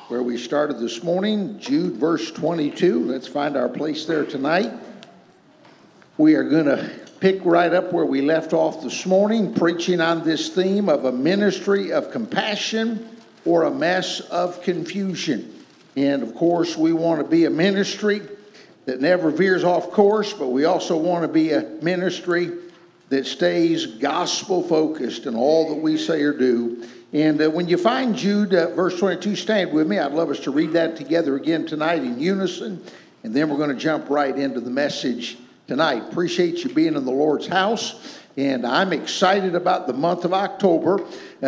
where we started this morning, Jude verse 22. Let's find our place there tonight. We are going to pick right up where we left off this morning, preaching on this theme of a ministry of compassion or a mess of confusion. And of course, we want to be a ministry that never veers off course, but we also want to be a ministry that stays gospel focused in all that we say or do. And when you find Jude verse 22, stand with me. I'd love us to read that together again tonight in unison. And then we're going to jump right into the message tonight. Appreciate you being in the Lord's house. And I'm excited about the month of October.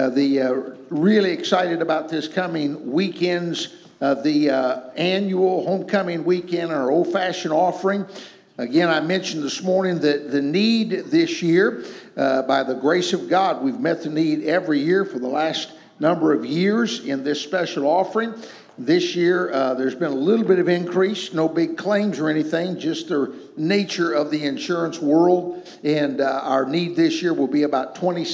Really excited about this coming weekend's the annual homecoming weekend, our old-fashioned offering. Again, I mentioned this morning that the need this year, by the grace of God, we've met the need every year for the last number of years in this special offering. This year, there's been a little bit of increase, no big claims or anything, just the nature of the insurance world. And our need this year will be about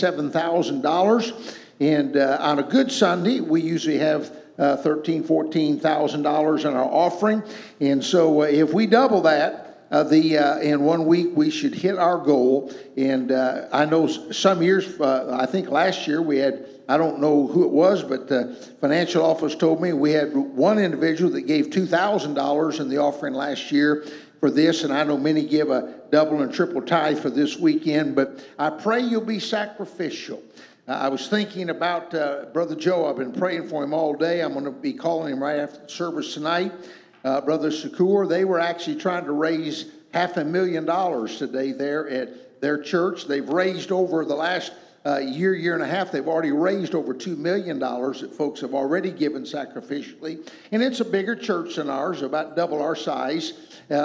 $27,000. And on a good Sunday, we usually have $13,000, $14,000 in our offering. And so if we double that, in 1 week, we should hit our goal. And I know some years, I think last year we had, I don't know who it was, but the financial office told me we had one individual that gave $2,000 in the offering last year for this. And I know many give a double and triple tithe for this weekend, but I pray you'll be sacrificial. I was thinking about Brother Joe. I've been praying for him all day. I'm going to be calling him right after the service tonight. Brother Shakur, they were actually trying to raise $500,000 today there at their church. They've raised over the last year and a half, they've already raised over $2 million that folks have already given sacrificially. And it's a bigger church than ours, about double our size.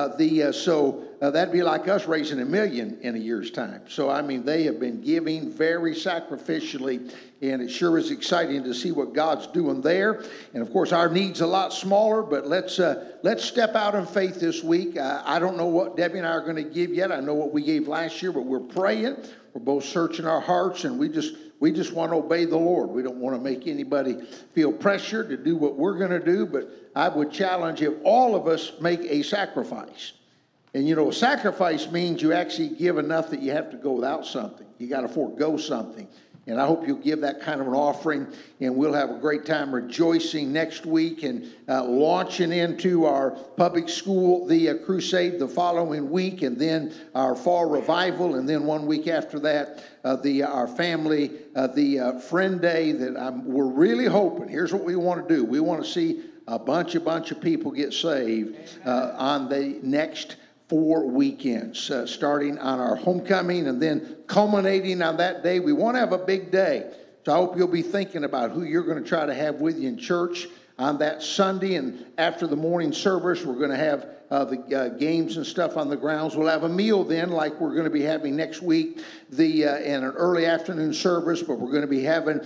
So that'd be like us raising $1 million in a year's time. So, I mean, they have been giving very sacrificially, and it sure is exciting to see what God's doing there. And, of course, our need's a lot smaller, but let's step out in faith this week. I don't know what Debbie and I are going to give yet. I know what we gave last year, but we're praying. We're both searching our hearts, and we just want to obey the Lord. We don't want to make anybody feel pressure to do what we're going to do, but I would challenge if all of us make a sacrifice. And, you know, a sacrifice means you actually give enough that you have to go without something. You got to forego something. And I hope you'll give that kind of an offering, and we'll have a great time rejoicing next week and launching into our public school, the crusade the following week, and then our fall revival, and then 1 week after that, our family, the friend day that we're really hoping. Here's what we want to do. We want to see a bunch of people get saved on the next 4 weekends, starting on our homecoming and then culminating on that day. We want to have a big day. So I hope you'll be thinking about who you're going to try to have with you in church on that Sunday. And after the morning service, we're going to have the games and stuff on the grounds. We'll have a meal then, like we're going to be having next week, and an early afternoon service. But we're going to be having,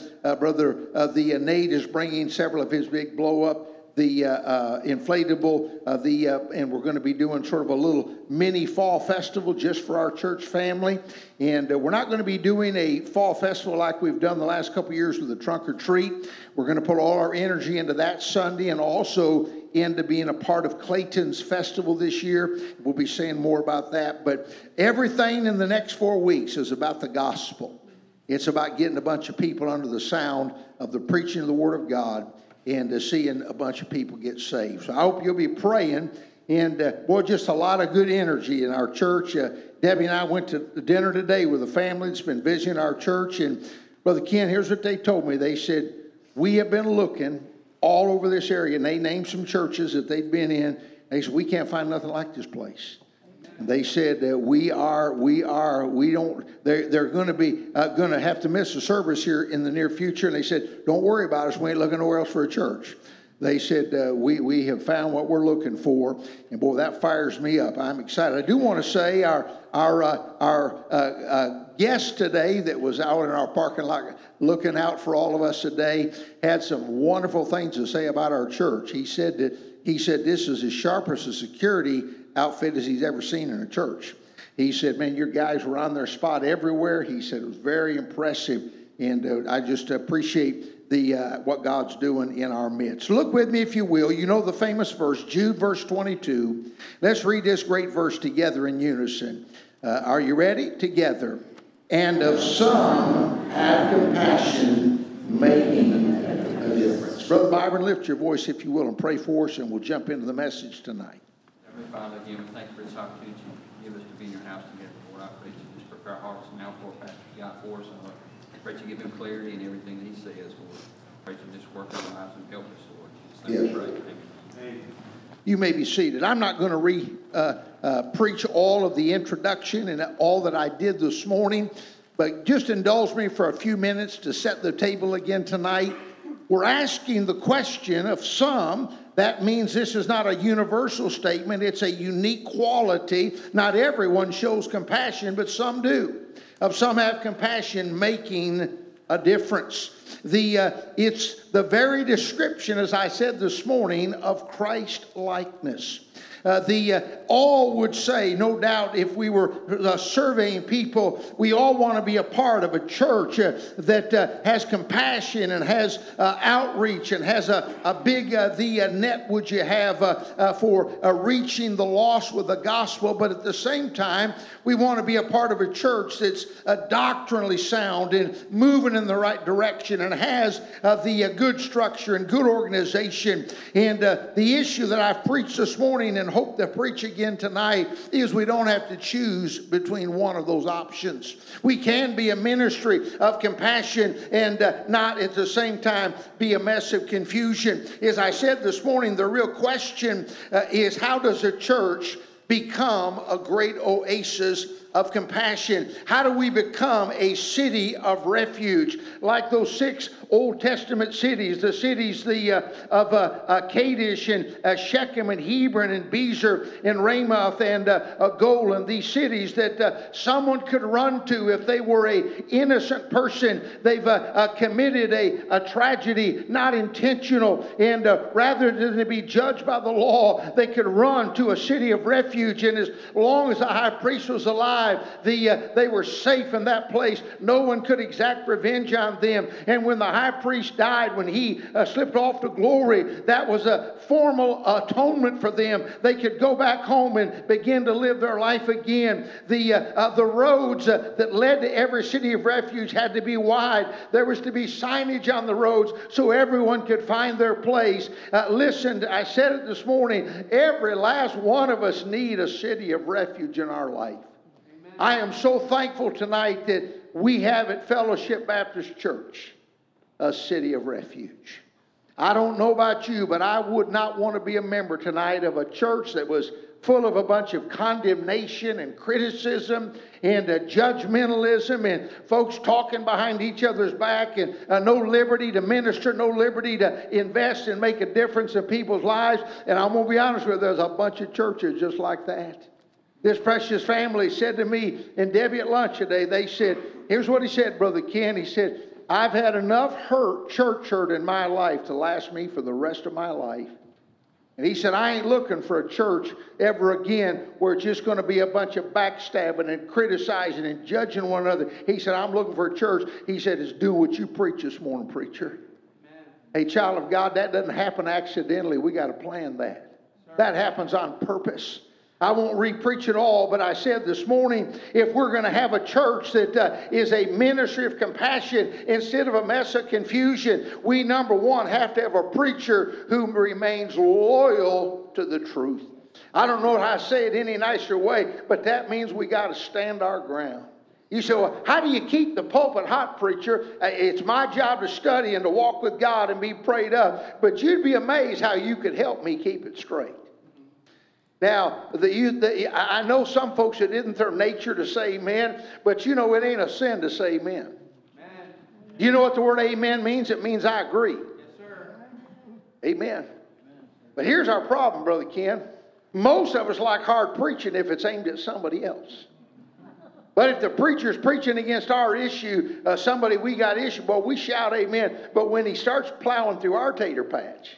Nate is bringing several of his big blow-up, the inflatable, and we're going to be doing sort of a little mini fall festival just for our church family. And we're not going to be doing a fall festival like we've done the last couple of years with the trunk or treat. We're going to put all our energy into that Sunday and also into being a part of Clayton's festival this year. We'll be saying more about that. But everything in the next 4 weeks is about the gospel. It's about getting a bunch of people under the sound of the preaching of the Word of God and seeing a bunch of people get saved. So I hope you'll be praying. And, just a lot of good energy in our church. Debbie and I went to dinner today with a family that's been visiting our church. And, Brother Ken, here's what they told me. They said, we have been looking all over this area. And they named some churches that they've been in. They said, we can't find nothing like this place. And they said they're going to be going to have to miss a service here in the near future. And they said, don't worry about us. We ain't looking nowhere else for a church. They said, we have found what we're looking for. And boy, that fires me up. I'm excited. I do want to say our guest today that was out in our parking lot looking out for all of us today had some wonderful things to say about our church. He said this is as sharp as a security outfit as he's ever seen in a church. He said, man, your guys were on their spot everywhere. He said it was very impressive. And I just appreciate what God's doing in our midst. Look with me, if you will. You know the famous verse, Jude, verse 22. Let's read this great verse together in unison. Are you ready? Together. And of some have compassion, making a difference. Brother Byron, lift your voice, if you will, and pray for us, and we'll jump into the message tonight. Heavenly Father, again, we thank you for this opportunity you give us to be in your house together. Lord, I pray that you just prepare our hearts now for Pastor God for us. Lord, I pray that you give him clarity in everything that he says, Lord. I pray that you just work in our lives and help us, Lord. Just thank you, pray. Amen. You may be seated. I'm not going to preach all of the introduction and all that I did this morning, but just indulge me for a few minutes to set the table again tonight. We're asking the question of some. That means this is not a universal statement. It's a unique quality. Not everyone shows compassion, but some do. Of some have compassion, making a difference. It's the very description, as I said this morning, of Christ-likeness. All would say, no doubt, if we were surveying people, we all want to be a part of a church that has compassion and has outreach and has a big net would you have for reaching the lost with the gospel. But at the same time, we want to be a part of a church that's doctrinally sound and moving in the right direction and has the good structure and good organization. And the issue that I've preached this morning and hope to preach again tonight is we don't have to choose between one of those options. We can be a ministry of compassion and not at the same time be a mess of confusion. As I said this morning, the real question is, how does a church become a great oasis of compassion? How do we become a city of refuge like those 6 Old Testament cities, the cities of Kadesh and Shechem and Hebron and Bezer and Ramoth and Golan, these cities that someone could run to if they were an innocent person. They've committed a tragedy, not intentional, and rather than be judged by the law, they could run to a city of refuge. And as long as the high priest was alive, they were safe in that place. No one could exact revenge on them. And when the high priest died, when he slipped off to glory, that was a formal atonement for them. They could go back home and begin to live their life again. The roads that led to every city of refuge had to be wide. There was to be signage on the roads so everyone could find their place. Listen, I said it this morning, every last one of us need a city of refuge in our life. I am so thankful tonight that we have at Fellowship Baptist Church a city of refuge. I don't know about you, but I would not want to be a member tonight of a church that was full of a bunch of condemnation and criticism and judgmentalism and folks talking behind each other's back and no liberty to minister, no liberty to invest and make a difference in people's lives. And I'm going to be honest with you, there's a bunch of churches just like that. This precious family said to me and Debbie at lunch today, they said, here's what he said, Brother Ken. He said, I've had enough church hurt in my life to last me for the rest of my life. And he said, I ain't looking for a church ever again where it's just going to be a bunch of backstabbing and criticizing and judging one another. He said, I'm looking for a church. He said, it's doing what you preach this morning, preacher. Amen. Hey, child of God, that doesn't happen accidentally. We got to plan that. Sir. That happens on purpose. I won't re-preach it all, but I said this morning, if we're going to have a church that is a ministry of compassion instead of a mess of confusion, we, number one, have to have a preacher who remains loyal to the truth. I don't know how to say it any nicer way, but that means we got to stand our ground. You say, well, how do you keep the pulpit hot, preacher? It's my job to study and to walk with God and be prayed up, but you'd be amazed how you could help me keep it straight. Now, I know some folks, it isn't their nature to say amen, but you know it ain't a sin to say amen. Amen. You know what the word amen means? It means I agree. Yes, sir. Amen. But here's our problem, Brother Ken. Most of us like hard preaching if it's aimed at somebody else. But if the preacher's preaching against our issue, somebody we got issue, well, we shout amen. But when he starts plowing through our tater patch,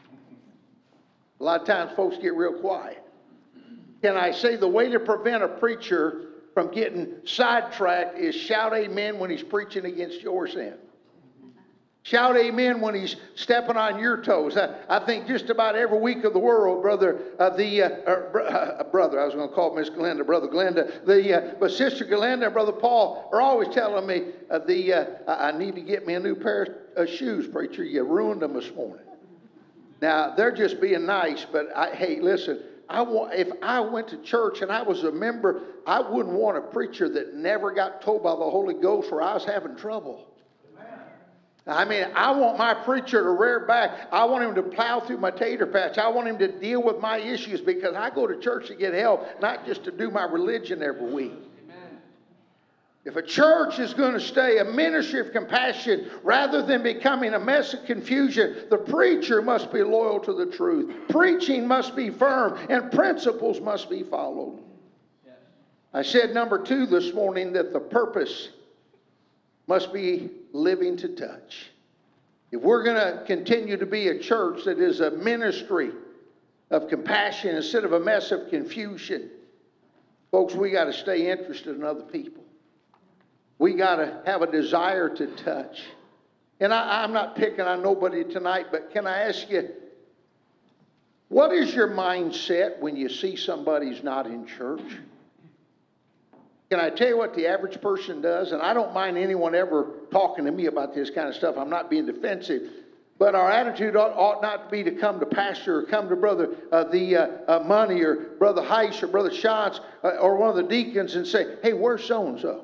a lot of times folks get real quiet. Can I say the way to prevent a preacher from getting sidetracked is shout amen when he's preaching against your sin. Shout amen when he's stepping on your toes. I think just about every week of the world, brother, brother, I was going to call Miss Glenda, Brother Glenda, but Sister Glenda and Brother Paul are always telling me, I need to get me a new pair of shoes, preacher. You ruined them this morning. Now, they're just being nice, but hey, listen, if I went to church and I was a member, I wouldn't want a preacher that never got told by the Holy Ghost where I was having trouble. I mean, I want my preacher to rear back. I want him to plow through my tater patch. I want him to deal with my issues because I go to church to get help, not just to do my religion every week. Amen. If a church is going to stay a ministry of compassion rather than becoming a mess of confusion, the preacher must be loyal to the truth. Preaching must be firm, and principles must be followed. Yes. I said number 2 this morning, that the purpose must be living to touch. If we're going to continue to be a church that is a ministry of compassion instead of a mess of confusion, folks, we got to stay interested in other people. We got to have a desire to touch. And I'm not picking on nobody tonight, but can I ask you, what is your mindset when you see somebody's not in church? Can I tell you what the average person does? And I don't mind anyone ever talking to me about this kind of stuff. I'm not being defensive. But our attitude ought not be to come to Pastor or come to Brother Money or Brother Heiss or Brother Schatz or one of the deacons and say, hey, where's so-and-so?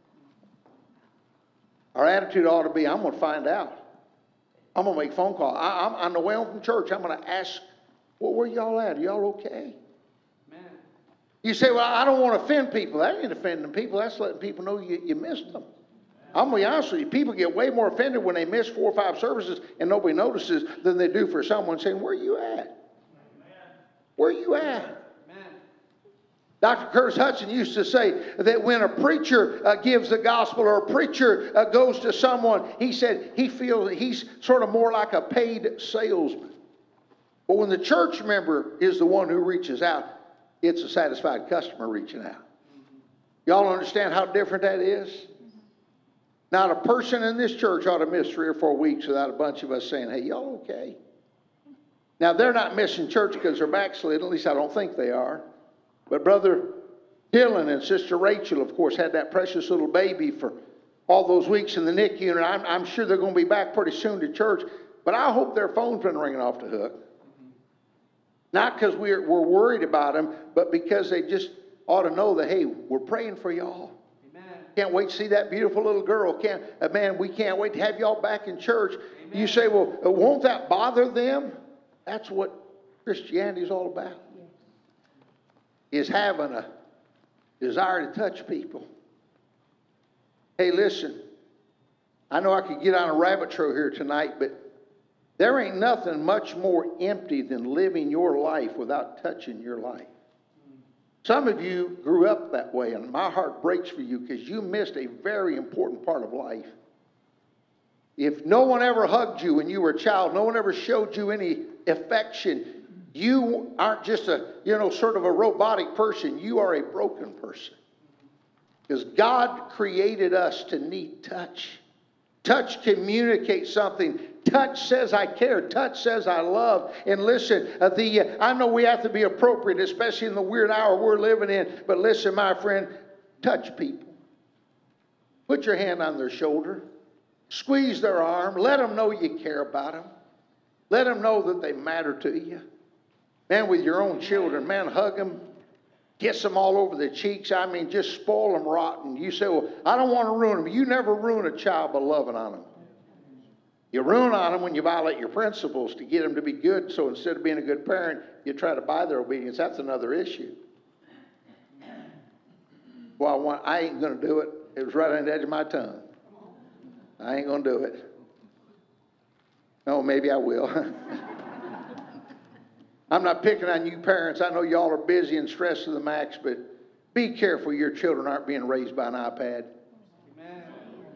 Our attitude ought to be, I'm going to find out. I'm going to make a phone call. I'm on the way home from church. I'm going to ask, well, where y'all at? Are y'all okay? You say, well, I don't want to offend people. That ain't offending people. That's letting people know you missed them. I'm going to be honest with you. People get way more offended when they miss 4 or 5 services and nobody notices than they do for someone saying, where you at? Where you at? Dr. Curtis Hudson used to say that when a preacher gives the gospel or a preacher goes to someone, he said he feels that he's sort of more like a paid salesman. But when the church member is the one who reaches out, it's a satisfied customer reaching out. Y'all understand how different that is? Not a person in this church ought to miss 3 or 4 weeks without a bunch of us saying, hey, y'all okay? Now, they're not missing church because they're backslidden. At least I don't think they are. But Brother Dylan and Sister Rachel, of course, had that precious little baby for all those weeks in the NICU unit. I'm sure they're going to be back pretty soon to church. But I hope their phone's been ringing off the hook. Not because we're worried about them, but because they just ought to know that, hey, we're praying for y'all. Amen. Can't wait to see that beautiful little girl. Man, we can't wait to have y'all back in church. Amen. You say, well, won't that bother them? That's what Christianity is all about. Is having a desire to touch people. Hey, listen, I know I could get on a rabbit trail here tonight, but there ain't nothing much more empty than living your life without touching your life. Some of you grew up that way, and my heart breaks for you because you missed a very important part of life. If no one ever hugged you when you were a child, no one ever showed you any affection, you aren't just sort of a robotic person. You are a broken person. Because God created us to need touch. Touch communicates something. Touch says I care. Touch says I love. And listen, I know we have to be appropriate, especially in the weird hour we're living in. But listen, my friend, touch people. Put your hand on their shoulder. Squeeze their arm. Let them know you care about them. Let them know that they matter to you. Man, with your own children, man, hug them. Kiss them all over the cheeks. I mean, just spoil them rotten. You say, well, I don't want to ruin them. You never ruin a child by loving on them. You ruin on them when you violate your principles to get them to be good. So instead of being a good parent, you try to buy their obedience. That's another issue. Well, I ain't going to do it. It was right on the edge of my tongue. I ain't going to do it. No, maybe I will. I'm not picking on you parents. I know y'all are busy and stressed to the max, but be careful your children aren't being raised by an iPad. Amen.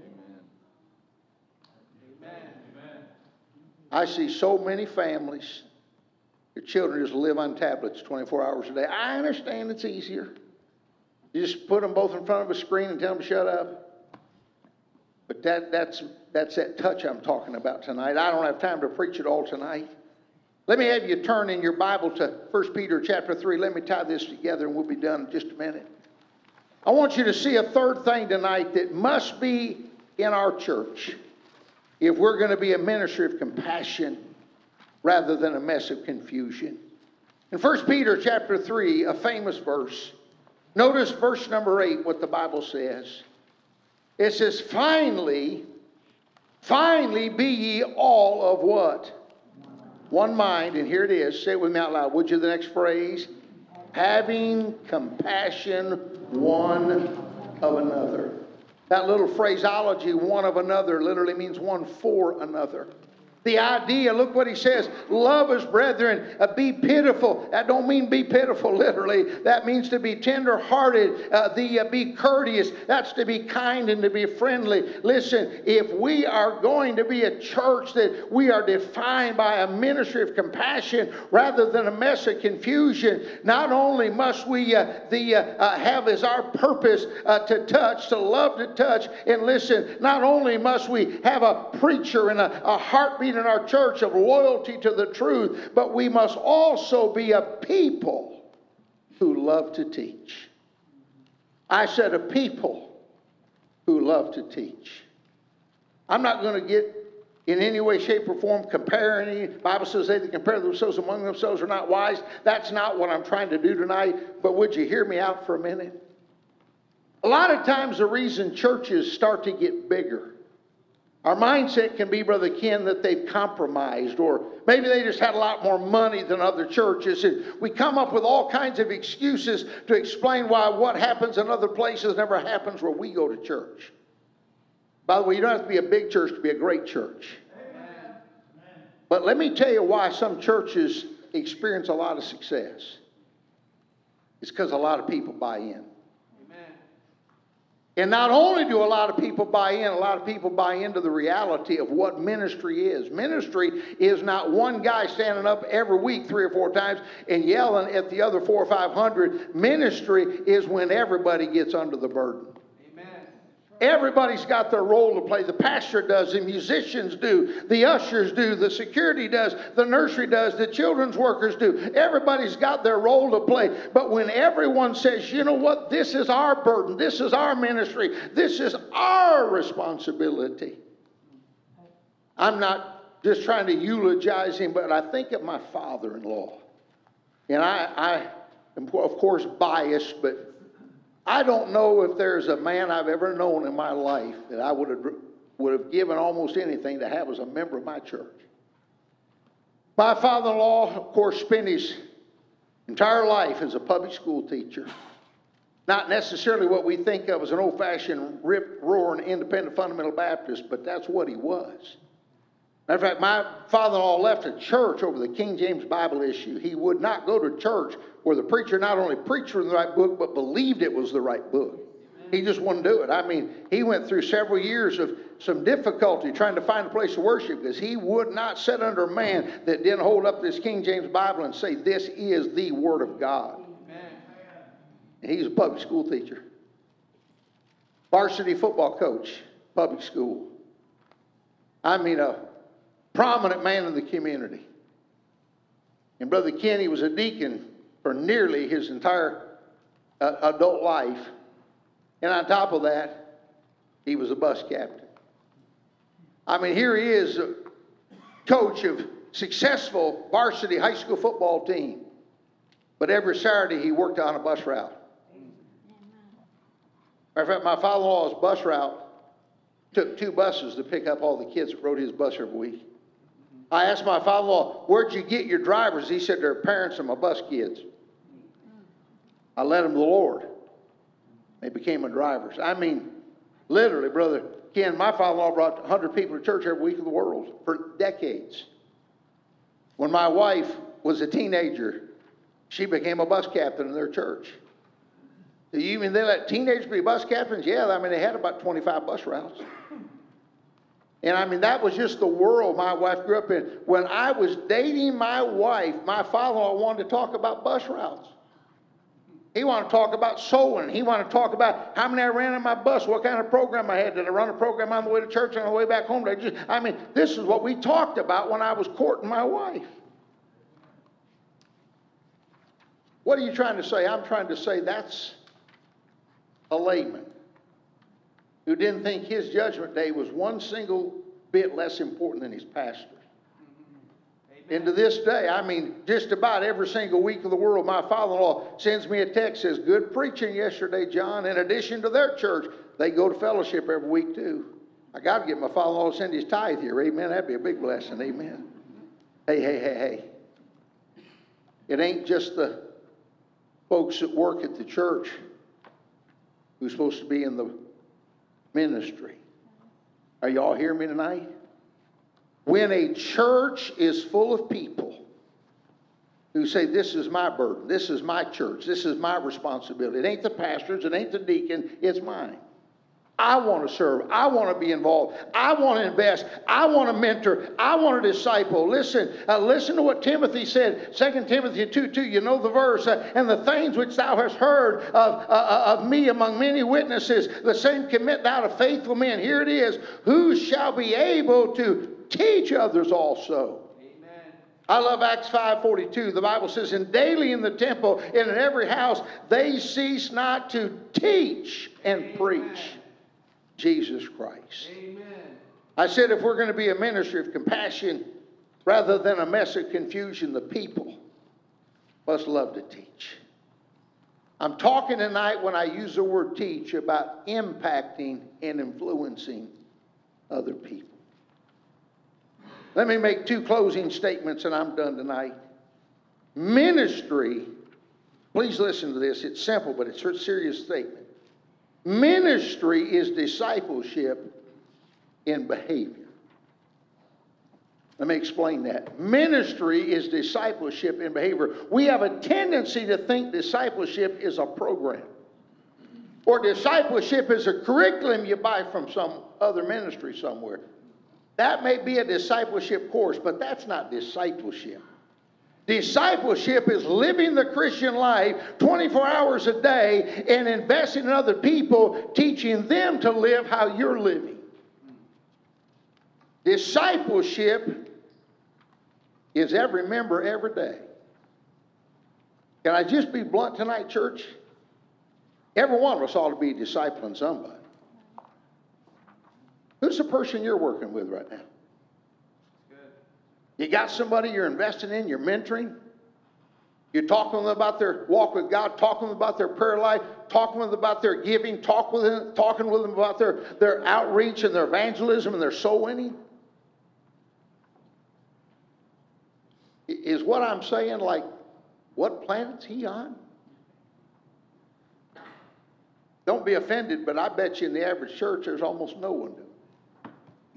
Amen. I see so many families, your children just live on tablets 24 hours a day. I understand it's easier. You just put them both in front of a screen and tell them to shut up. But that's that's that touch I'm talking about tonight. I don't have time to preach it all tonight. Let me have you turn in your Bible to 1 Peter chapter 3. Let me tie this together and we'll be done in just a minute. I want you to see a third thing tonight that must be in our church if we're going to be a ministry of compassion rather than a mess of confusion. In 1 Peter chapter 3, a famous verse. Notice verse number 8, what the Bible says. It says, finally be ye all of what? One mind. And here it is. Say it with me out loud. Would you the next phrase? Having compassion one of another. That little phraseology, one of another, literally means one for another. The idea, look what he says, love as brethren, be pitiful. That don't mean be pitiful literally. That means to be tender-hearted, be courteous. That's to be kind and to be friendly. Listen, if we are going to be a church that we are defined by a ministry of compassion rather than a mess of confusion, not only must we have as our purpose to touch, to love to touch, and listen, not only must we have a preacher and a heartbeat in our church of loyalty to the truth, but we must also be a people who love to teach. I said a people who love to teach. I'm not going to get in any way, shape, or form comparing. The Bible says they that compare themselves among themselves are not wise. That's not what I'm trying to do tonight, but would you hear me out for a minute? A lot of times the reason churches start to get bigger, our mindset can be, Brother Ken, that they've compromised, or maybe they just had a lot more money than other churches. And we come up with all kinds of excuses to explain why what happens in other places never happens where we go to church. By the way, you don't have to be a big church to be a great church. Amen. But let me tell you why some churches experience a lot of success. It's because a lot of people buy in. And not only do a lot of people buy in, a lot of people buy into the reality of what ministry is. Ministry is not one guy standing up every week 3 or 4 times and yelling at the other 400 or 500. Ministry is when everybody gets under the burden. Amen. Everybody's got their role to play. The pastor does, the musicians do, the ushers do, the security does, the nursery does, the children's workers do. Everybody's got their role to play. But when everyone says, you know what, this is our burden, this is our ministry, this is our responsibility. I'm not just trying to eulogize him, but I think of my father-in-law. And I am, of course, biased, but I don't know if there's a man I've ever known in my life that I would have given almost anything to have as a member of my church. My father-in-law, of course, spent his entire life as a public school teacher. Not necessarily what we think of as an old-fashioned rip-roaring independent fundamental Baptist, but that's what he was. Matter of fact, my father-in-law left a church over the King James Bible issue. He would not go to church where the preacher not only preached from the right book, but believed it was the right book. He just wouldn't do it. I mean, he went through several years of some difficulty trying to find a place to worship because he would not sit under a man that didn't hold up this King James Bible and say, this is the Word of God. Amen. And he's a public school teacher. Varsity football coach, public school. I mean, a prominent man in the community. And Brother Kenny was a deacon for nearly his entire adult life. And on top of that, he was a bus captain. I mean, here he is, a coach of successful varsity high school football team. But every Saturday he worked on a bus route. Matter of fact, my father-in-law's bus route took 2 buses to pick up all the kids that rode his bus every week. I asked my father-in-law, where'd you get your drivers? He said, they're parents of my bus kids. I led them to the Lord. They became my drivers. I mean, literally, Brother Ken, my father-in-law brought 100 people to church every week in the world for decades. When my wife was a teenager, she became a bus captain in their church. Do you mean they let teenagers be bus captains? Yeah, I mean, they had about 25 bus routes. And I mean, that was just the world my wife grew up in. When I was dating my wife, my father-in-law wanted to talk about bus routes. He want to talk about sowing. He want to talk about how many I ran on my bus, what kind of program I had. Did I run a program on the way to church and on the way back home? This is what we talked about when I was courting my wife. What are you trying to say? I'm trying to say that's a layman who didn't think his judgment day was one single bit less important than his pastor. And to this day, just about every single week of the world, my father-in-law sends me a text, says, good preaching yesterday, John. In addition to their church, they go to fellowship every week too. I got to get my father-in-law to send his tithe here. Amen. That'd be a big blessing. Amen. Hey. It ain't just the folks that work at the church who's supposed to be in the ministry. Are y'all hearing me tonight? When a church is full of people who say, this is my burden, this is my church, this is my responsibility. It ain't the pastor's, it ain't the deacon, it's mine. I want to serve. I want to be involved. I want to invest. I want to mentor. I want to disciple. Listen to what Timothy said. 2 Timothy 2:2. You know the verse. And the things which thou hast heard of me among many witnesses, the same commit thou to faithful men. Here it is. Who shall be able to teach others also? I love Acts 5:42. The Bible says, and daily in the temple and in every house they cease not to teach and preach Jesus Christ. Amen. I said if we're going to be a ministry of compassion rather than a mess of confusion, the people must love to teach. I'm talking tonight when I use the word teach about impacting and influencing other people. Let me make two closing statements and I'm done tonight. Ministry, please listen to this. It's simple, but it's a serious statement. Ministry is discipleship in behavior. Let me explain that. Ministry is discipleship in behavior. We have a tendency to think discipleship is a program, or discipleship is a curriculum you buy from some other ministry somewhere. That may be a discipleship course, but that's not discipleship. Discipleship is living the Christian life 24 hours a day and investing in other people, teaching them to live how you're living. Discipleship is every member every day. Can I just be blunt tonight, church? Every one of us ought to be discipling somebody. Who's the person you're working with right now? You got somebody you're investing in, you're mentoring. You're talking to them about their walk with God, talking to them about their prayer life, talking with them about their giving, talking with them about their outreach and their evangelism and their soul winning. Is what I'm saying like, what planet's he on? Don't be offended, but I bet you in the average church there's almost no one doing it.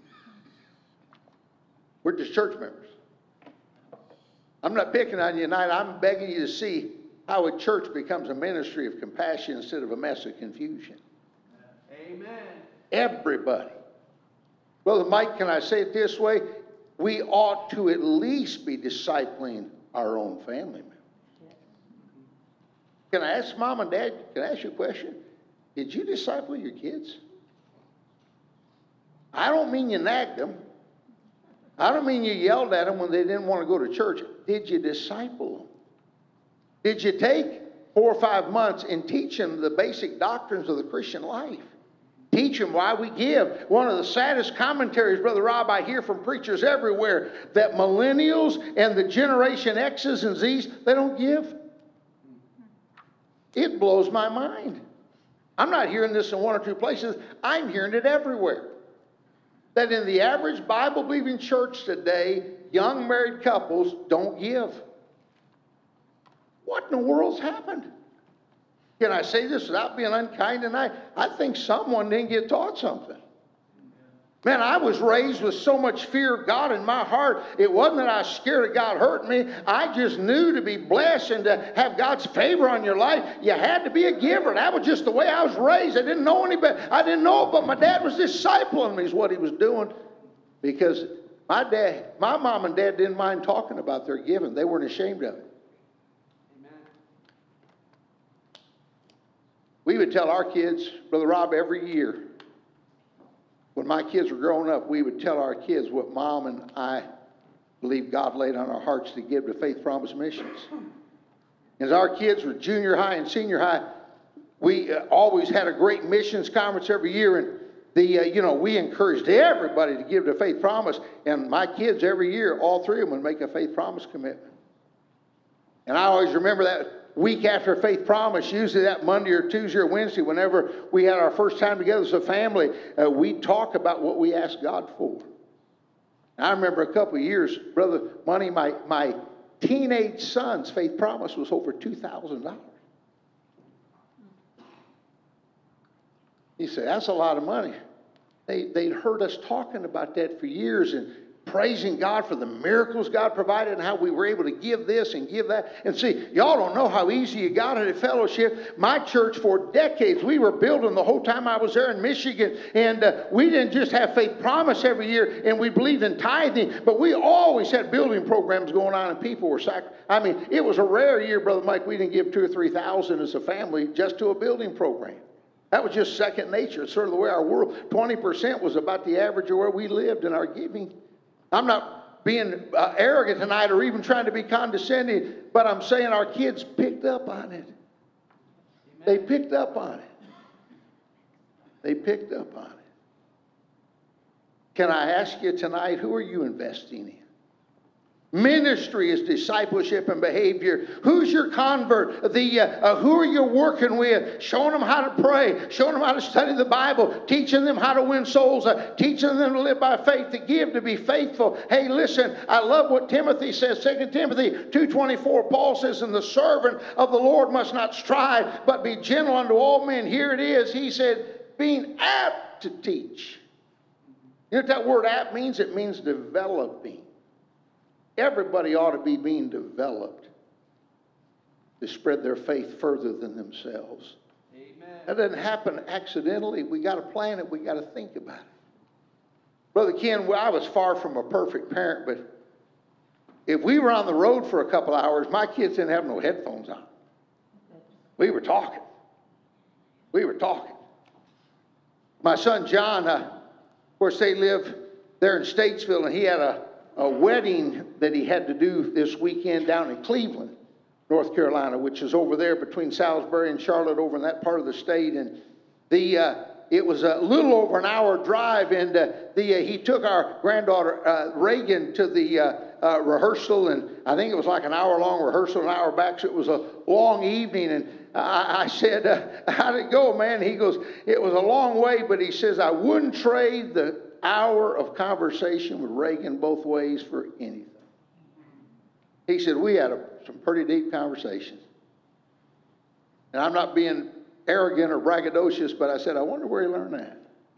We're just church members. I'm not picking on you tonight. I'm begging you to see how a church becomes a ministry of compassion instead of a mess of confusion. Amen. Everybody. Brother Mike, can I say it this way? We ought to at least be discipling our own family members. Can I ask Mom and Dad, can I ask you a question? Did you disciple your kids? I don't mean you nagged them. I don't mean you yelled at them when they didn't want to go to church. Did you disciple them? Did you take 4 or 5 months and teach them the basic doctrines of the Christian life? Teach them why we give. One of the saddest commentaries, Brother Rob, I hear from preachers everywhere, that millennials and the Generation X's and Z's, they don't give. It blows my mind. I'm not hearing this in 1 or 2 places. I'm hearing it everywhere. That in the average Bible-believing church today, young married couples don't give. What in the world's happened? Can I say this without being unkind tonight? I think someone didn't get taught something. Man, I was raised with so much fear of God in my heart. It wasn't that I was scared of God hurting me. I just knew to be blessed and to have God's favor on your life, you had to be a giver. That was just the way I was raised. I didn't know any better. I didn't know it, but my dad was discipling me is what he was doing. Because my mom and dad didn't mind talking about their giving. They weren't ashamed of it. would tell our kids, Brother Rob, every year, when my kids were growing up, we would tell our kids what Mom and I believe God laid on our hearts to give to Faith Promise Missions. As our kids were junior high and senior high, we always had a great missions conference every year, and we encouraged everybody to give to Faith Promise. And my kids every year, all three of them would make a Faith Promise commitment. And I always remember that week after Faith Promise, usually that Monday or Tuesday or Wednesday, whenever we had our first time together as a family, we'd talk about what we asked God for. And I remember a couple of years, Brother Money, my teenage son's Faith Promise was over $2,000. He said, that's a lot of money. They'd heard us talking about that for years and praising God for the miracles God provided and how we were able to give this and give that. And see, y'all don't know how easy you got it at Fellowship. My church, for decades, we were building the whole time I was there in Michigan. And we didn't just have Faith Promise every year and we believed in tithing, but we always had building programs going on and people were it was a rare year, Brother Mike, we didn't give $2,000 or $3,000 as a family just to a building program. That was just second nature. It's sort of the way our world, 20% was about the average of where we lived in our giving. I'm not being arrogant tonight or even trying to be condescending, but I'm saying our kids picked up on it. Amen. They picked up on it. They picked up on it. Can I ask you tonight, who are you investing in? Ministry is discipleship and behavior. Who's your convert? Who are you working with? Showing them how to pray, showing them how to study the Bible, teaching them how to win souls, teaching them to live by faith, to give, to be faithful. Hey, listen, I love what Timothy says, 2 Timothy 2:24. Paul says, and the servant of the Lord must not strive, but be gentle unto all men. Here it is. He said, being apt to teach. You know what that word apt means? It means developing. Everybody ought to be being developed to spread their faith further than themselves. Amen. That doesn't happen accidentally. We got to plan it. We got to think about it. Brother Ken, I was far from a perfect parent, but if we were on the road for a couple hours, my kids didn't have no headphones on. We were talking. We were talking. My son John, of course, they live there in Statesville, and he had a wedding that he had to do this weekend down in Cleveland, North Carolina, which is over there between Salisbury and Charlotte, over in that part of the state. And it was a little over an hour drive, and he took our granddaughter Reagan to the rehearsal, and I think it was like an hour-long rehearsal, an hour back, so it was a long evening. And I said, how'd it go, man? He goes, it was a long way, but he says, I wouldn't trade the hour of conversation with Reagan both ways for anything. He said, we had some pretty deep conversations. And I'm not being arrogant or braggadocious, but I said, I wonder where he learned that.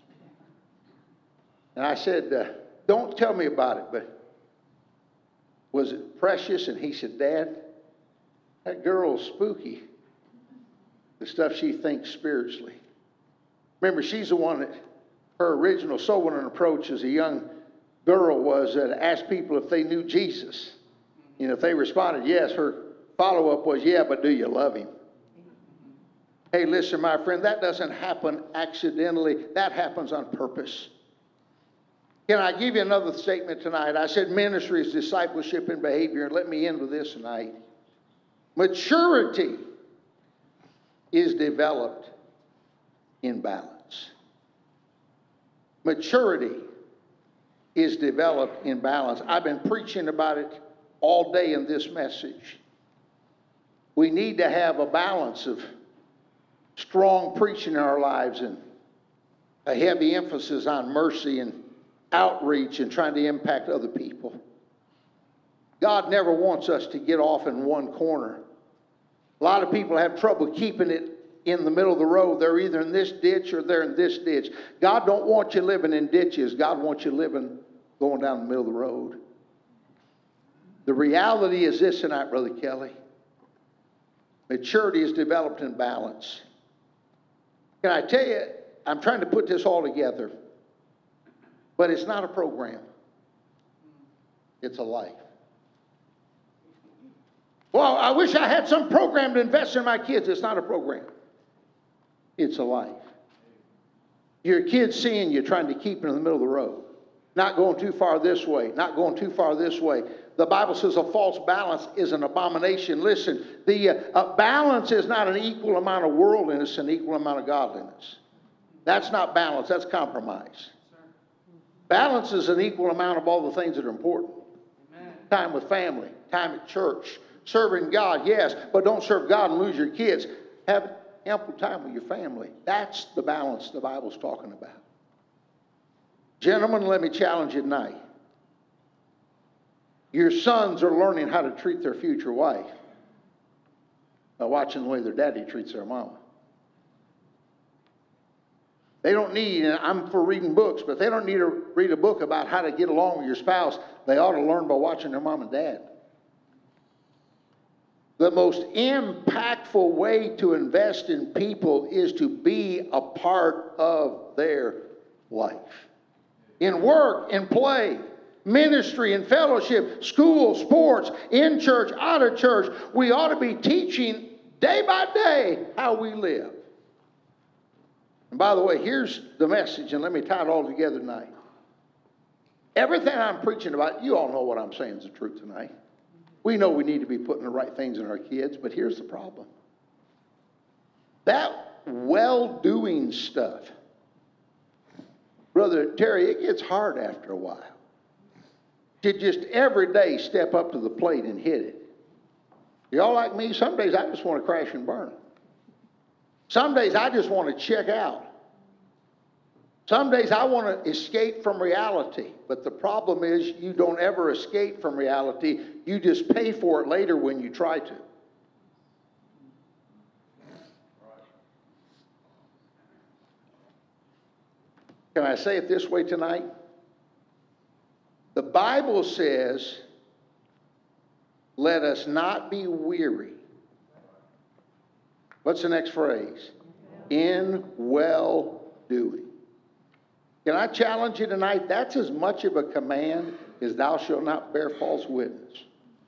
And I said, don't tell me about it, but was it precious? And he said, Dad, that girl's spooky. The stuff she thinks spiritually. Remember, she's the one that her original soul winning approach as a young girl was to ask people if they knew Jesus. You know, if they responded yes, her follow-up was, yeah, but do you love him? Hey, listen, my friend, that doesn't happen accidentally. That happens on purpose. Can I give you another statement tonight? I said ministry is discipleship and behavior, and let me end with this tonight. Maturity is developed in balance. Maturity is developed in balance. I've been preaching about it all day in this message. We need to have a balance of strong preaching in our lives and a heavy emphasis on mercy and outreach and trying to impact other people. God never wants us to get off in one corner. A lot of people have trouble keeping it in the middle of the road. They're either in this ditch or they're in this ditch. God don't want you living in ditches. God wants you living, going down the middle of the road. The reality is this tonight, Brother Kelly. Maturity is developed in balance. Can I tell you, I'm trying to put this all together, but it's not a program. It's a life. Well, I wish I had some program to invest in my kids. It's not a program. It's a life. Your kid's seeing you trying to keep it in the middle of the road. Not going too far this way, not going too far this way. The Bible says a false balance is an abomination. Listen, the balance is not an equal amount of worldliness and equal amount of godliness. That's not balance, that's compromise. Balance is an equal amount of all the things that are important. Amen. Time with family, time at church, serving God, yes, but don't serve God and lose your kids. Have ample time with your family. That's the balance the Bible's talking about. Gentlemen, let me challenge you tonight. Your sons are learning how to treat their future wife by watching the way their daddy treats their mama. They don't need, and I'm for reading books, but they don't need to read a book about how to get along with your spouse. They ought to learn by watching their mom and dad. The most impactful way to invest in people is to be a part of their life. In work, in play, ministry, in fellowship, school, sports, in church, out of church, we ought to be teaching day by day how we live. And by the way, here's the message, and let me tie it all together tonight. Everything I'm preaching about, you all know what I'm saying is the truth tonight. We know we need to be putting the right things in our kids, but here's the problem. That well-doing stuff, Brother Terry, it gets hard after a while. To just every day step up to the plate and hit it. Y'all like me? Some days I just want to crash and burn. Some days I just want to check out. Some days I want to escape from reality. But the problem is you don't ever escape from reality. You just pay for it later when you try to. Can I say it this way tonight? The Bible says, let us not be weary. What's the next phrase? In well-doing. Can I challenge you tonight? That's as much of a command as thou shalt not bear false witness.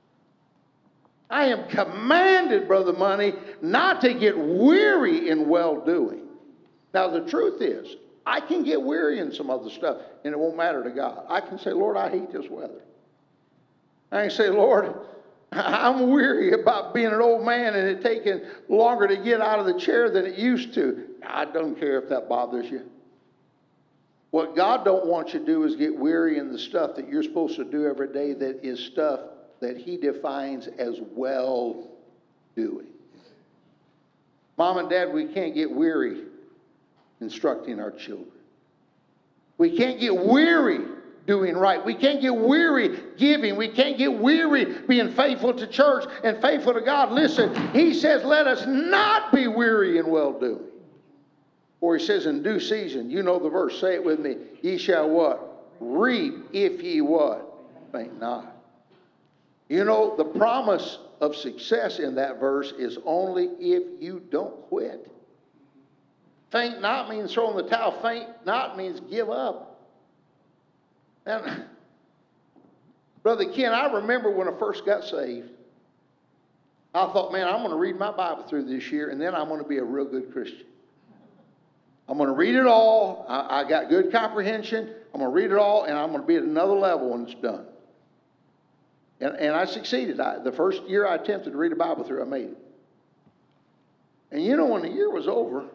I am commanded, Brother Money, not to get weary in well-doing. Now, the truth is, I can get weary in some other stuff, and it won't matter to God. I can say, Lord, I hate this weather. I can say, Lord, I'm weary about being an old man and it taking longer to get out of the chair than it used to. I don't care if that bothers you. What God don't want you to do is get weary in the stuff that you're supposed to do every day that is stuff that He defines as well-doing. Mom and Dad, we can't get weary instructing our children. We can't get weary doing right. We can't get weary giving. We can't get weary being faithful to church and faithful to God. Listen, He says, let us not be weary in well-doing. Or He says, in due season, you know the verse, say it with me, ye shall what? Reap if ye what? Faint not. You know, the promise of success in that verse is only if you don't quit. Faint not means throw in the towel. Faint not means give up. And Brother Ken, I remember when I first got saved, I thought, man, I'm going to read my Bible through this year, and then I'm going to be a real good Christian. I'm going to read it all. I got good comprehension. I'm going to read it all, and I'm going to be at another level when it's done. And I succeeded. The first year I attempted to read the Bible through, I made it. And you know, when the year was over,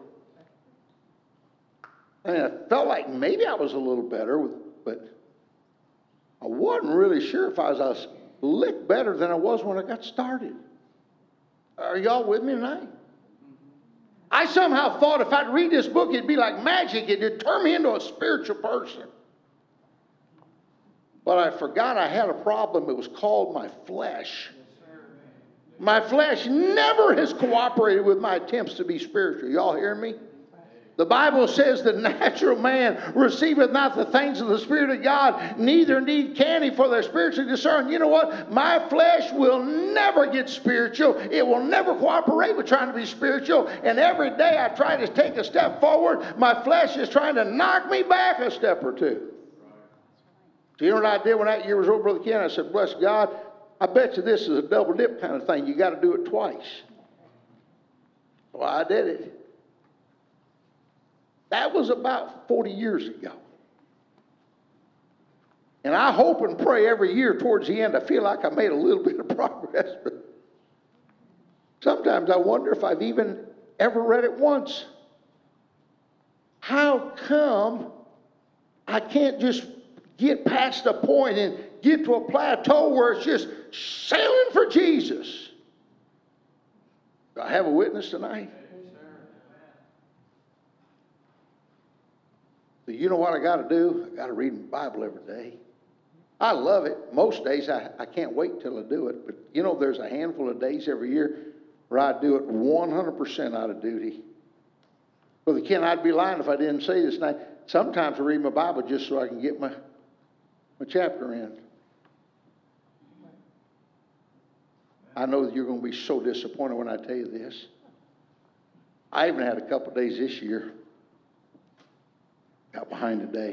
I mean, I felt like maybe I was a little better, but I wasn't really sure if I was a lick better than I was when I got started. Are y'all with me tonight? I somehow thought if I'd read this book, it'd be like magic. It'd turn me into a spiritual person. But I forgot I had a problem. It was called my flesh. My flesh never has cooperated with my attempts to be spiritual. Y'all hear me? The Bible says the natural man receiveth not the things of the Spirit of God, neither indeed can he, for they're spiritually discerned. You know what? My flesh will never get spiritual. It will never cooperate with trying to be spiritual. And every day I try to take a step forward, my flesh is trying to knock me back a step or two. So you know what I did when that year was over, Brother Ken? I said, bless God, I bet you this is a double dip kind of thing. You got to do it twice. Well, I did it. That was about 40 years ago. And I hope and pray every year towards the end I feel like I made a little bit of progress. But sometimes I wonder if I've even ever read it once. How come I can't just get past a point and get to a plateau where it's just sailing for Jesus? Do I have a witness tonight? So you know what I got to do? I got to read my Bible every day. I love it. Most days I can't wait till I do it. But you know, there's a handful of days every year where I do it 100% out of duty. Brother Ken, I'd be lying if I didn't say this tonight. Sometimes I read my Bible just so I can get my chapter in. I know that you're going to be so disappointed when I tell you this. I even had a couple of days this year. Got behind a day.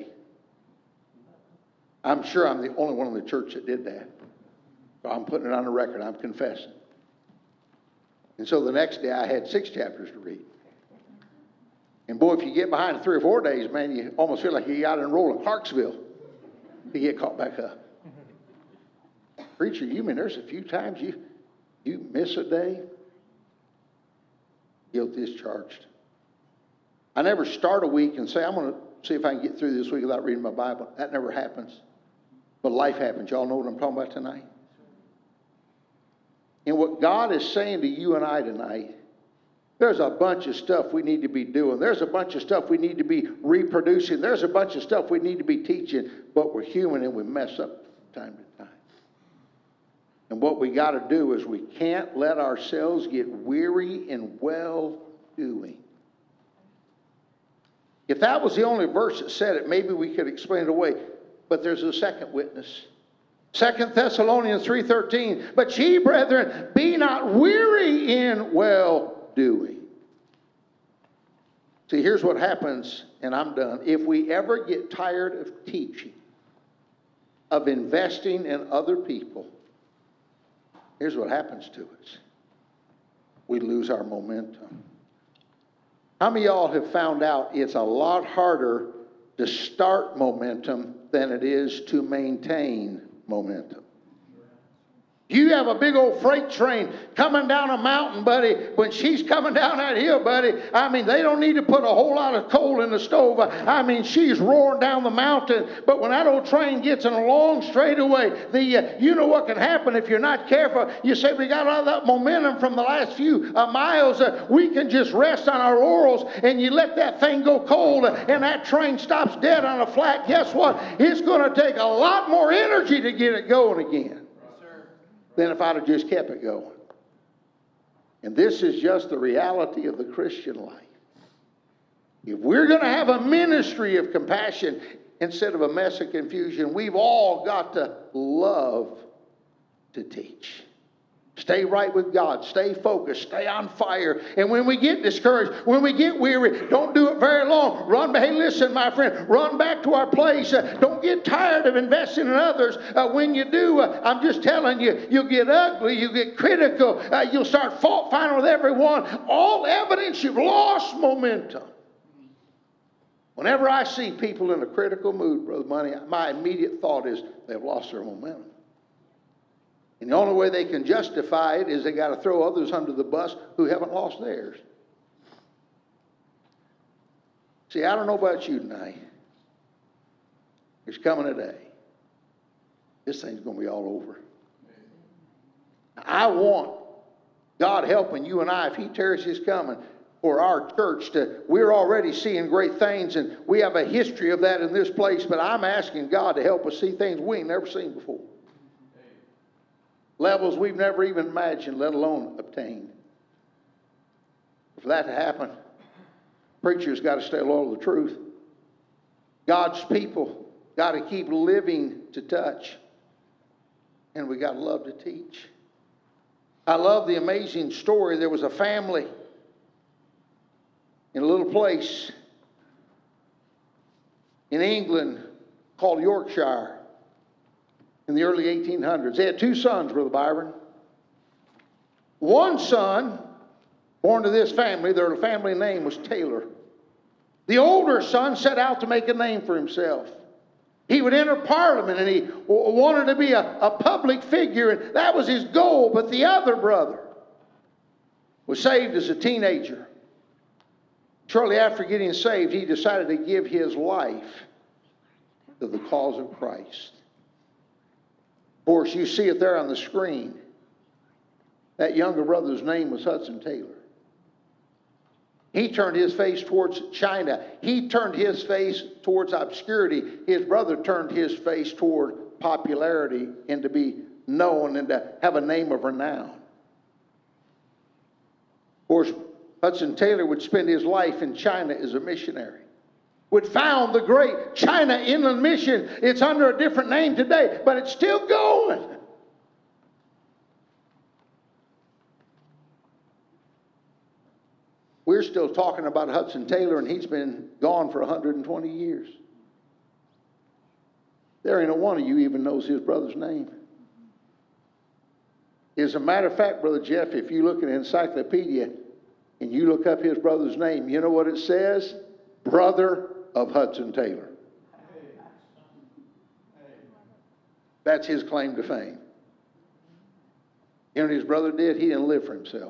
I'm sure I'm the only one in the church that did that. So I'm putting it on the record. I'm confessing. And so the next day I had 6 chapters to read. And boy, if you get behind 3 or 4 days, man, you almost feel like you got to enroll in Clarksville to get caught back up. Preacher, you mean there's a few times you miss a day? Guilt is charged. I never start a week and say, I'm going to see if I can get through this week without reading my Bible. That never happens. But life happens. Y'all know what I'm talking about tonight? And what God is saying to you and I tonight, there's a bunch of stuff we need to be doing. There's a bunch of stuff we need to be reproducing. There's a bunch of stuff we need to be teaching. But we're human and we mess up from time to time. And what we got to do is we can't let ourselves get weary in well-doing. If that was the only verse that said it, maybe we could explain it away. But there's a second witness. 2 Thessalonians 3:13. But ye, brethren, be not weary in well-doing. See, here's what happens, and I'm done. If we ever get tired of teaching, of investing in other people, here's what happens to us. We lose our momentum. How many of y'all have found out it's a lot harder to start momentum than it is to maintain momentum? You have a big old freight train coming down a mountain, buddy. When she's coming down that hill, buddy, I mean, they don't need to put a whole lot of coal in the stove. I mean, she's roaring down the mountain. But when that old train gets in a long straightaway, you know what can happen if you're not careful. You say, we got all that momentum from the last few miles. We can just rest on our laurels, and you let that thing go cold, and that train stops dead on a flat. Guess what? It's going to take a lot more energy to get it going again than if I'd have just kept it going. And this is just the reality of the Christian life. If we're going to have a ministry of compassion instead of a mess of confusion, we've all got to love to teach. Stay right with God. Stay focused. Stay on fire. And when we get discouraged, when we get weary, don't do it very long. Run. Hey, listen, my friend. Run back to our place. Don't get tired of investing in others. When you do, I'm just telling you, you'll get ugly. You'll get critical. You'll start fault finding with everyone. All evidence you've lost momentum. Whenever I see people in a critical mood, Brother Money, my immediate thought is they've lost their momentum. And the only way they can justify it is they got to throw others under the bus who haven't lost theirs. See, I don't know about you tonight. There's coming a day. This thing's going to be all over. I want God helping you and I, if He tarries His coming, for our church to, we're already seeing great things, and we have a history of that in this place, but I'm asking God to help us see things we ain't never seen before. Levels we've never even imagined, let alone obtained. For that to happen, preachers got to stay loyal to the truth. God's people got to keep living to touch. And we got to love to teach. I love the amazing story. There was a family in a little place in England called Yorkshire. In the early 1800s. They had 2 sons, Brother Byron. One son, born to this family, their family name was Taylor. The older son set out to make a name for himself. He would enter Parliament, and he wanted to be a public figure, and that was his goal. But the other brother was saved as a teenager. Shortly after getting saved, he decided to give his life to the cause of Christ. Of course, you see it there on the screen. That younger brother's name was Hudson Taylor. He turned his face towards China. He turned his face towards obscurity. His brother turned his face toward popularity and to be known and to have a name of renown. Of course, Hudson Taylor would spend his life in China as a missionary. Would found the great China Inland Mission. It's under a different name today, but it's still going. We're still talking about Hudson Taylor, and he's been gone for 120 years. There ain't a one of you even knows his brother's name. As a matter of fact, Brother Jeff, if you look at an encyclopedia and you look up his brother's name, you know what it says? Brother of Hudson Taylor. That's his claim to fame. You know what his brother did? He didn't live for himself.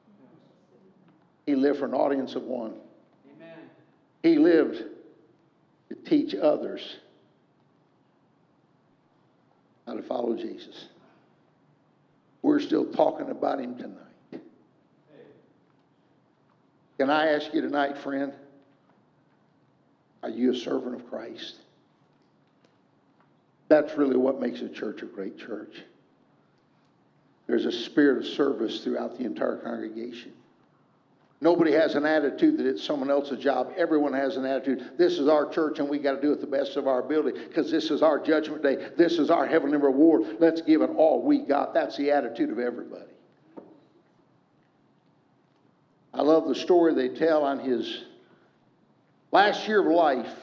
He lived for an audience of one. Amen. He lived to teach others how to follow Jesus. We're still talking about him tonight. Can I ask you tonight, friend, are you a servant of Christ? That's really what makes a church a great church. There's a spirit of service throughout the entire congregation. Nobody has an attitude that it's someone else's job. Everyone has an attitude. This is our church, and we got to do it the best of our ability because this is our judgment day. This is our heavenly reward. Let's give it all we got. That's the attitude of everybody. I love the story they tell on his last year of life.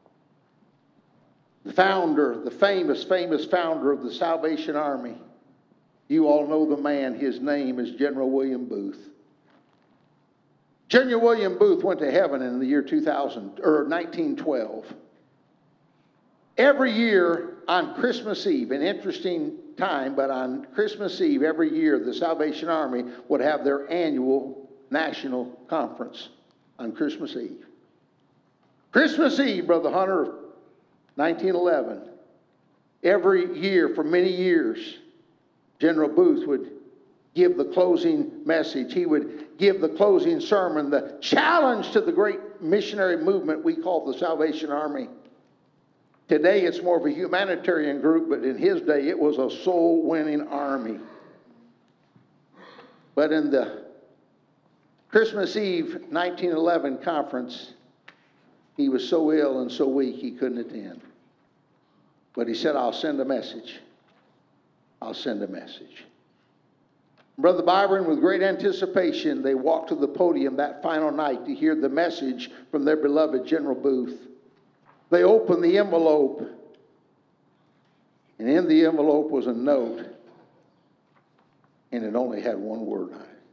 The founder, the famous founder of the Salvation Army. You all know the man. His name is General William Booth. General William Booth went to heaven in the year 1912. Every year on Christmas Eve, an interesting time, but on Christmas Eve every year, the Salvation Army would have their annual national conference on Christmas Eve. Christmas Eve, Brother Hunter, 1911. Every year for many years, General Booth would give the closing message. He would give the closing sermon, the challenge to the great missionary movement we call the Salvation Army. Today it's more of a humanitarian group, but in his day it was a soul-winning army. But in the Christmas Eve 1911 conference, he was so ill and so weak he couldn't attend. But he said, I'll send a message. I'll send a message. Brother Byron, with great anticipation, they walked to the podium that final night to hear the message from their beloved General Booth. They opened the envelope, and in the envelope was a note, and it only had one word on it.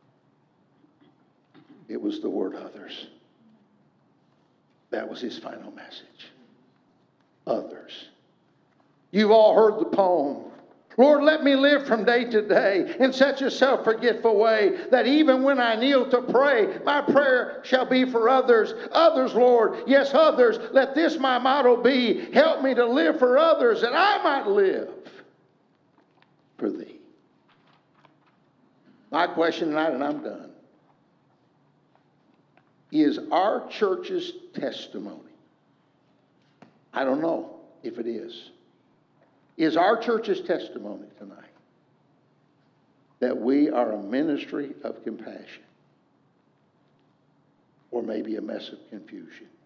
It was the word others. That was his final message. Others. You've all heard the poem. Lord, let me live from day to day in such a self-forgetful way that even when I kneel to pray, my prayer shall be for others. Others, Lord, yes, others. Let this my motto be. Help me to live for others that I might live for thee. My question tonight, and I'm done, is our church's testimony. I don't know if it is our church's testimony tonight that we are a ministry of compassion or maybe a mess of confusion.